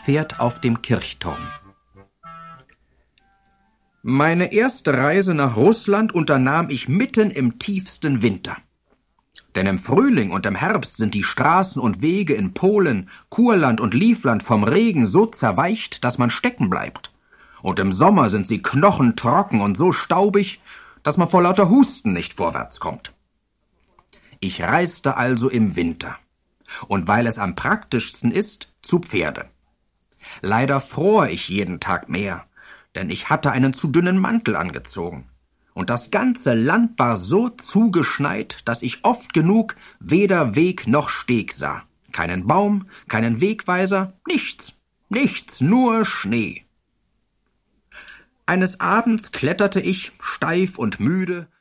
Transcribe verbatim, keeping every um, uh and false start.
Pferd auf dem Kirchturm. Meine erste Reise nach Russland unternahm ich mitten im tiefsten Winter. Denn im Frühling und im Herbst sind die Straßen und Wege in Polen, Kurland und Livland vom Regen so zerweicht, dass man stecken bleibt. Und im Sommer sind sie knochentrocken und so staubig, dass man vor lauter Husten nicht vorwärts kommt. Ich reiste also im Winter. Und weil es am praktischsten ist, zu Pferde. Leider fror ich jeden Tag mehr, denn ich hatte einen zu dünnen Mantel angezogen. Und das ganze Land war so zugeschneit, dass ich oft genug weder Weg noch Steg sah. Keinen Baum, keinen Wegweiser, nichts, nichts, nur Schnee. Eines Abends kletterte ich, steif und müde,